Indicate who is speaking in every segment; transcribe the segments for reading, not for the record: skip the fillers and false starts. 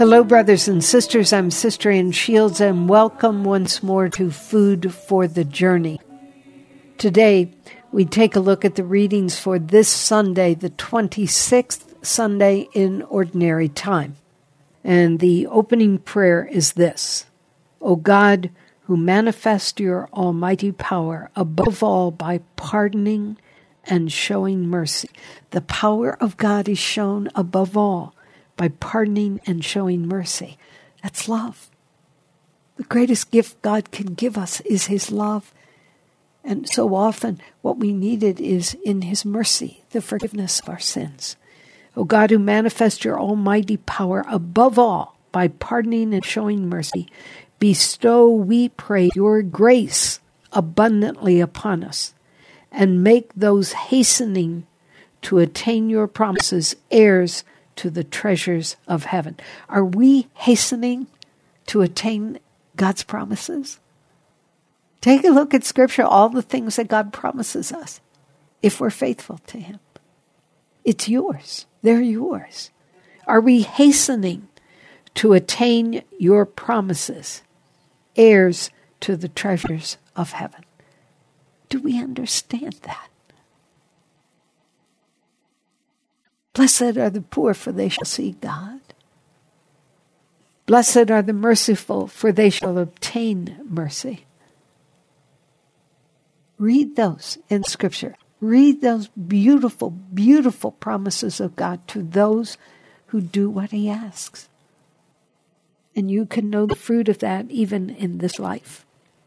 Speaker 1: Hello, brothers and sisters. I'm Sister Ann Shields, and welcome once more to Food for the Journey. Today, we take a look at the readings for this Sunday, the 26th Sunday in Ordinary Time. And the opening prayer is this: O God, who manifest your almighty power, above all by pardoning and showing mercy. The power of God is shown above all by pardoning and showing mercy. That's love. The greatest gift God can give us is His love. And so often what we needed is in His mercy, the forgiveness of our sins. O God, who manifest your almighty power above all by pardoning and showing mercy, bestow, we pray, your grace abundantly upon us, and make those hastening to attain your promises heirs to the treasures of heaven. Are we hastening to attain God's promises? Take a look at Scripture, all the things that God promises us, if we're faithful to Him. It's yours. They're yours. Are we hastening to attain your promises, heirs to the treasures of heaven? Do we understand that? Blessed are the poor, for they shall see God. Blessed are the merciful, for they shall obtain mercy. Read those in Scripture. Read those beautiful, beautiful promises of God to those who do what He asks. And you can know the fruit of that even in this life.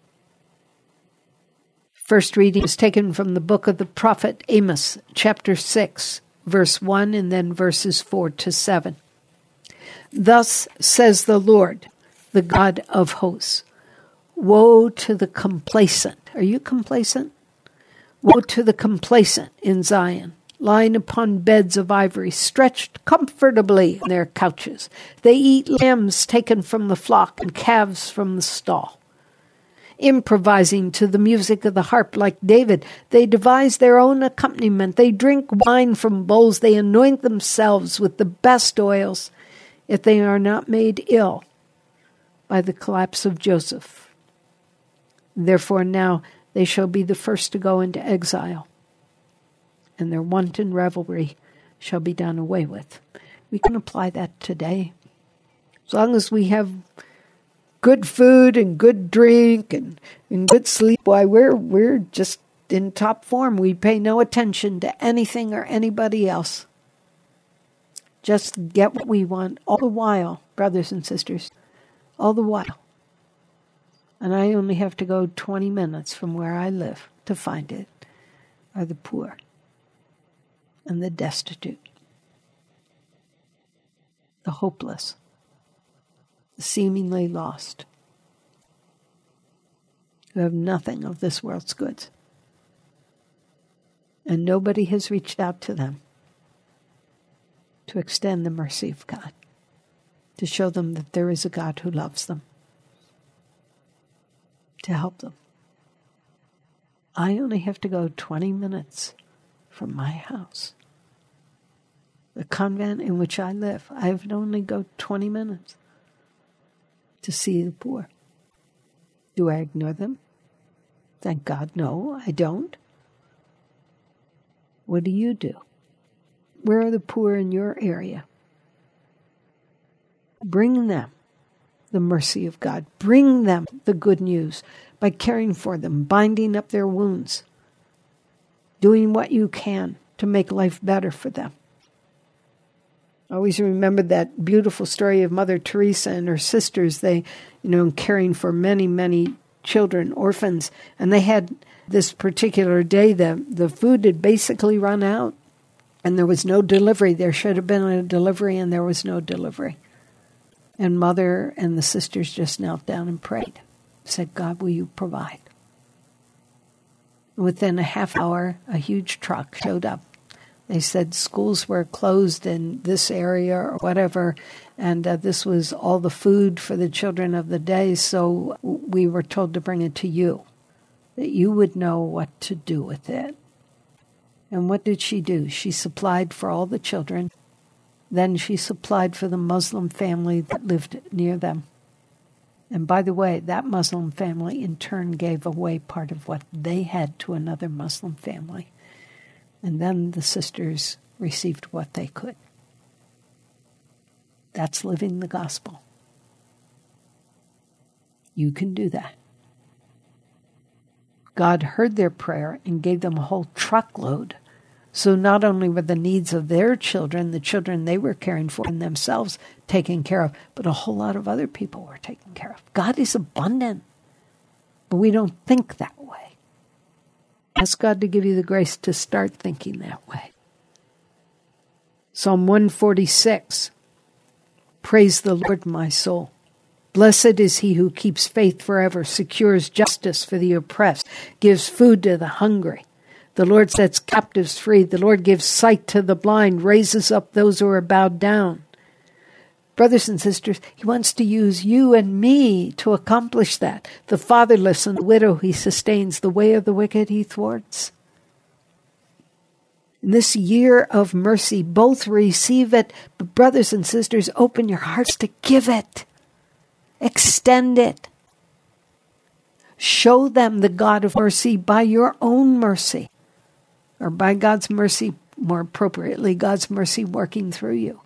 Speaker 1: First reading is taken from the book of the prophet Amos, chapter 6, verse 1, and then verses 4 to 7. Thus says the Lord, the God of hosts, woe to the complacent. Are you complacent? Woe to the complacent in Zion, lying upon beds of ivory, stretched comfortably on their couches. They eat lambs taken from the flock and calves from the stall. Improvising to the music of the harp like David, they devise their own accompaniment. They drink wine from bowls. They anoint themselves with the best oils, yet they are not made ill by the collapse of Joseph. Therefore now they shall be the first to go into exile, and their wanton revelry shall be done away with. We can apply that today. As long as we have good food and good drink and good sleep, why, we're just in top form. We pay no attention to anything or anybody else. Just get what we want all the while, brothers and sisters, all the while. And I only have to go 20 minutes from where I live to find it, are the poor and the destitute, the hopeless, the seemingly lost, who have nothing of this world's goods. And nobody has reached out to them to extend the mercy of God, to show them that there is a God who loves them, to help them. I only have to go 20 minutes from my house. The convent in which I live, I have to only go 20 minutes to see the poor. Do I ignore them? Thank God, no, I don't. What do you do? Where are the poor in your area? Bring them the mercy of God. Bring them the good news by caring for them, binding up their wounds, doing what you can to make life better for them. I always remember that beautiful story of Mother Teresa and her sisters. They, caring for many, many children, orphans, and they had this particular day, the food had basically run out, and there was no delivery. There should have been a delivery, and there was no delivery. And Mother and the sisters just knelt down and prayed, said, God, will you provide? Within a half hour, a huge truck showed up. They said schools were closed in this area or whatever, and this was all the food for the children of the day, so we were told to bring it to you, that you would know what to do with it. And what did she do? She supplied for all the children Then she supplied for the Muslim family that lived near them. And by the way, that Muslim family in turn gave away part of what they had to another Muslim family. And then the sisters received what they could. That's living the gospel. You can do that. God heard their prayer and gave them a whole truckload. So not only were the needs of their children, the children they were caring for, and themselves taken care of, but a whole lot of other people were taken care of. God is abundant, but we don't think that way. Ask God to give you the grace to start thinking that way. Psalm 146, praise the Lord, my soul. Blessed is he who keeps faith forever, secures justice for the oppressed, gives food to the hungry. The Lord sets captives free. The Lord gives sight to the blind, raises up those who are bowed down. Brothers and sisters, he wants to use you and me to accomplish that. The fatherless and the widow he sustains. The way of the wicked he thwarts. In this year of mercy, both receive it, but brothers and sisters, open your hearts to give it. Extend it. Show them the God of mercy by your own mercy. Or by God's mercy, more appropriately, God's mercy working through you.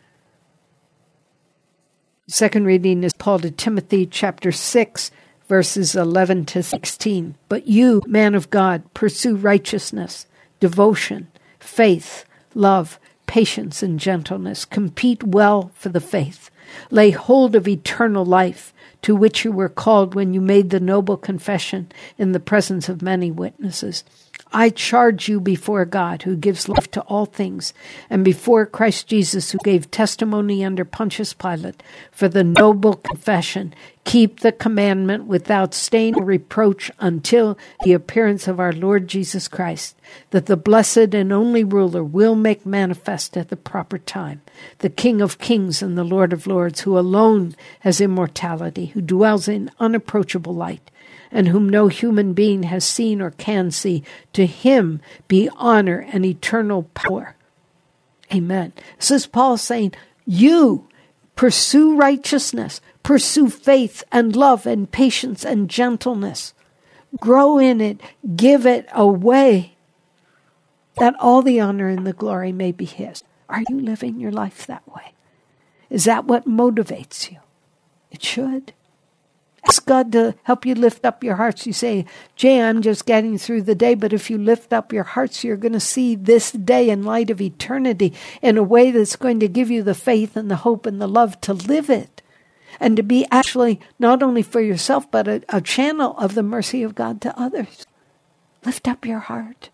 Speaker 1: Second reading is Paul to Timothy, chapter 6, verses 11 to 16. But you, man of God, pursue righteousness, devotion, faith, love, patience, and gentleness. Compete well for the faith. Lay hold of eternal life, to which you were called when you made the noble confession in the presence of many witnesses. I charge you before God, who gives life to all things, and before Christ Jesus, who gave testimony under Pontius Pilate, for the noble confession, keep the commandment without stain or reproach until the appearance of our Lord Jesus Christ, that the blessed and only ruler will make manifest at the proper time, the King of kings and the Lord of lords, who alone has immortality, who dwells in unapproachable light, and whom no human being has seen or can see. To him be honor and eternal power. Amen. This is Paul saying, you pursue righteousness, pursue faith and love and patience and gentleness. Grow in it, give it away, that all the honor and the glory may be his. Are you living your life that way? Is that what motivates you? It should. Ask God to help you lift up your hearts. You say, Jay, I'm just getting through the day. But if you lift up your hearts, you're going to see this day in light of eternity in a way that's going to give you the faith and the hope and the love to live it. And to be actually not only for yourself, but a channel of the mercy of God to others. Lift up your heart.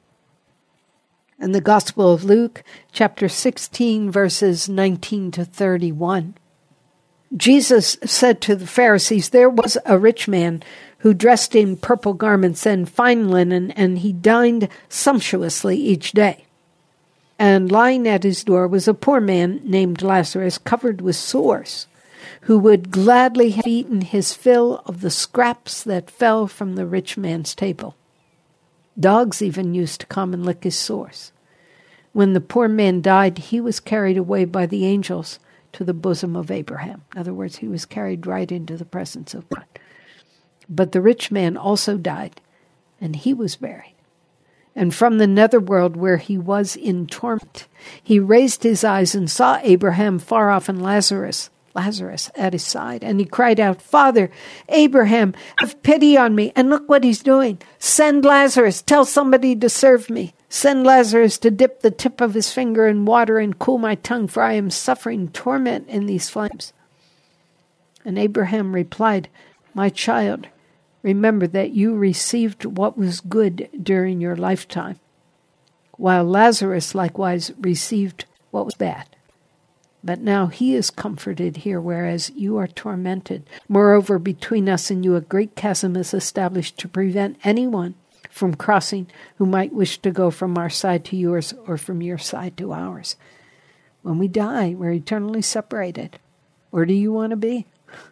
Speaker 1: In the Gospel of Luke, chapter 16, verses 19 to 31. Jesus said to the Pharisees, there was a rich man who dressed in purple garments and fine linen, and he dined sumptuously each day. And lying at his door was a poor man named Lazarus, covered with sores, who would gladly have eaten his fill of the scraps that fell from the rich man's table. Dogs even used to come and lick his sores. When the poor man died, he was carried away by the angels to the bosom of Abraham. In other words, he was carried right into the presence of God. But the rich man also died, and he was buried. And from the netherworld, where he was in torment, he raised his eyes and saw Abraham far off and Lazarus at his side. And he cried out, Father, Abraham, have pity on me. And look what he's doing. Send Lazarus. Tell somebody to serve me. Send Lazarus to dip the tip of his finger in water and cool my tongue, for I am suffering torment in these flames. And Abraham replied, My child, remember that you received what was good during your lifetime, while Lazarus likewise received what was bad. But now he is comforted here, whereas you are tormented. Moreover, between us and you a great chasm is established to prevent anyone from crossing who might wish to go from our side to yours or from your side to ours. When we die, we're eternally separated. Where do you want to be?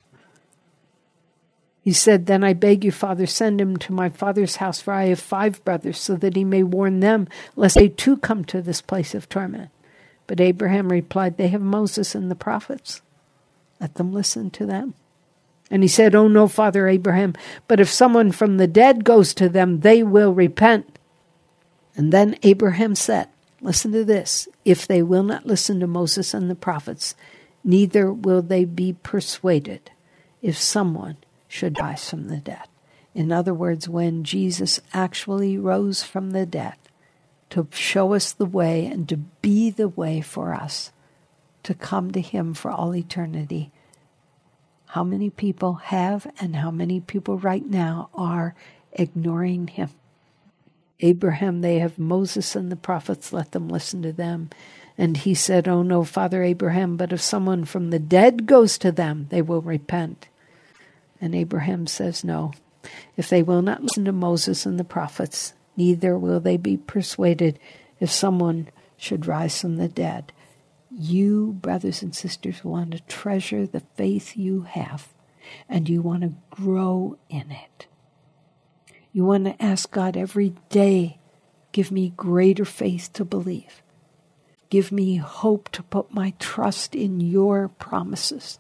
Speaker 1: He said, Then I beg you, Father, send him to my father's house, for I have 5 brothers, so that he may warn them, lest they too come to this place of torment. But Abraham replied, they have Moses and the prophets. Let them listen to them. And he said, oh no, Father Abraham, but if someone from the dead goes to them, they will repent. And then Abraham said, listen to this, if they will not listen to Moses and the prophets, neither will they be persuaded if someone should rise from the dead. In other words, when Jesus actually rose from the dead to show us the way and to be the way for us to come to him for all eternity, how many people have and how many people right now are ignoring him? Abraham, they have Moses and the prophets, let them listen to them. And he said, oh no, Father Abraham, but if someone from the dead goes to them, they will repent. And Abraham says, no, if they will not listen to Moses and the prophets, neither will they be persuaded if someone should rise from the dead. You, brothers and sisters, want to treasure the faith you have, and you want to grow in it. You want to ask God every day, give me greater faith to believe. Give me hope to put my trust in your promises.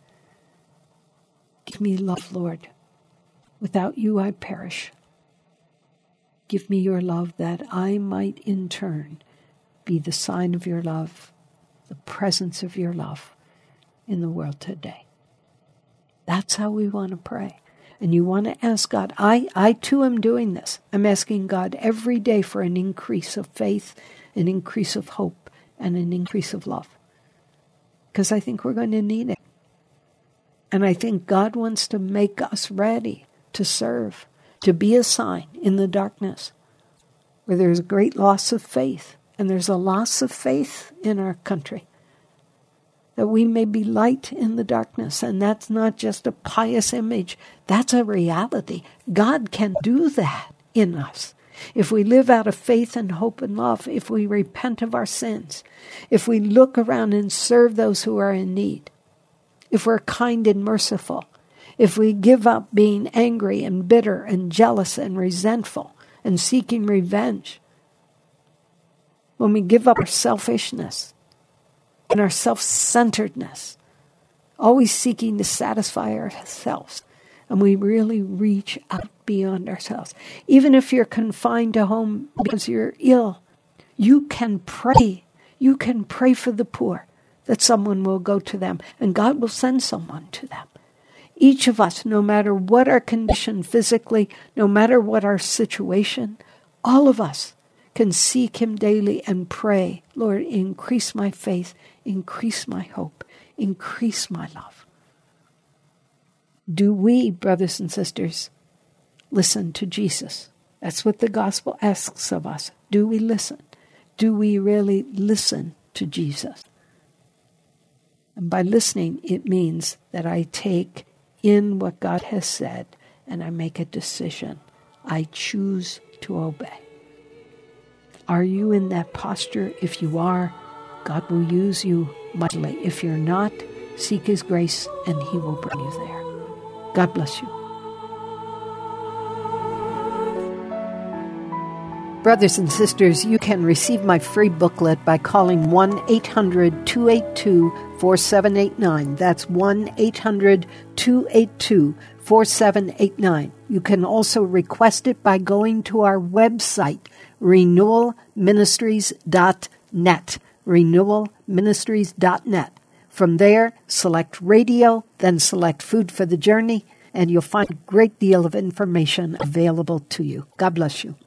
Speaker 1: Give me love, Lord. Without you, I perish. Give me your love that I might in turn be the sign of your love, the presence of your love in the world today. That's how we want to pray. And you want to ask God, I too am doing this. I'm asking God every day for an increase of faith, an increase of hope, and an increase of love. Because I think we're going to need it. And I think God wants to make us ready to serve, to be a sign in the darkness where there's a great loss of faith. And there's a loss of faith in our country. That we may be light in the darkness. And that's not just a pious image. That's a reality. God can do that in us. If we live out of faith and hope and love, if we repent of our sins, if we look around and serve those who are in need, if we're kind and merciful, if we give up being angry and bitter and jealous and resentful and seeking revenge, when we give up our selfishness and our self-centeredness, always seeking to satisfy ourselves, and we really reach out beyond ourselves. Even if you're confined to home because you're ill, you can pray. You can pray for the poor, that someone will go to them, and God will send someone to them. Each of us, no matter what our condition physically, no matter what our situation, all of us can seek him daily and pray, Lord, increase my faith, increase my hope, increase my love. Do we, brothers and sisters, listen to Jesus? That's what the gospel asks of us. Do we listen? Do we really listen to Jesus? And by listening, it means that I take in what God has said and I make a decision. I choose to obey. Are you in that posture? If you are, God will use you mightily. If you're not, seek his grace and he will bring you there. God bless you. Brothers and sisters, you can receive my free booklet by calling 1-800-282-4789. That's 1-800-282-4789. You can also request it by going to our website, renewalministries.net. renewalministries.net. From there, select radio, then select Food for the Journey, and you'll find a great deal of information available to you. God bless you.